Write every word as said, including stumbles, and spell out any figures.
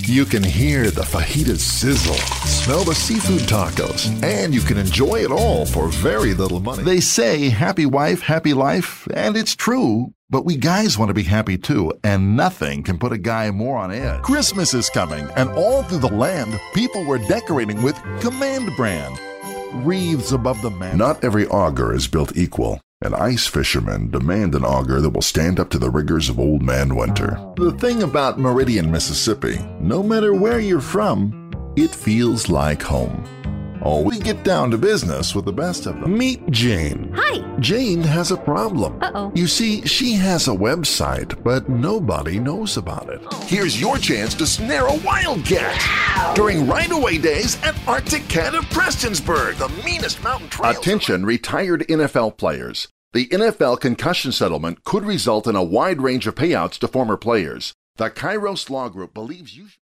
You can hear the fajitas sizzle, smell the seafood tacos, and you can enjoy it all for very little money. They say happy wife, happy life, and it's true. But we guys want to be happy too, and nothing can put a guy more on edge. Christmas is coming, and all through the land, people were decorating with Command Brand. Wreaths above the man. Not every auger is built equal, and ice fishermen demand an auger that will stand up to the rigors of Old Man Winter. The thing about Meridian, Mississippi, no matter where you're from, it feels like home. Oh, we get down to business with the best of them. Meet Jane. Hi. Jane has a problem. Uh-oh. You see, she has a website, but nobody knows about it. Here's your chance to snare a wildcat during Right-Away Days at Arctic Cat of Prestonsburg, the meanest mountain trail. Attention, retired N F L players. The N F L concussion settlement could result in a wide range of payouts to former players. The Kairos Law Group believes you should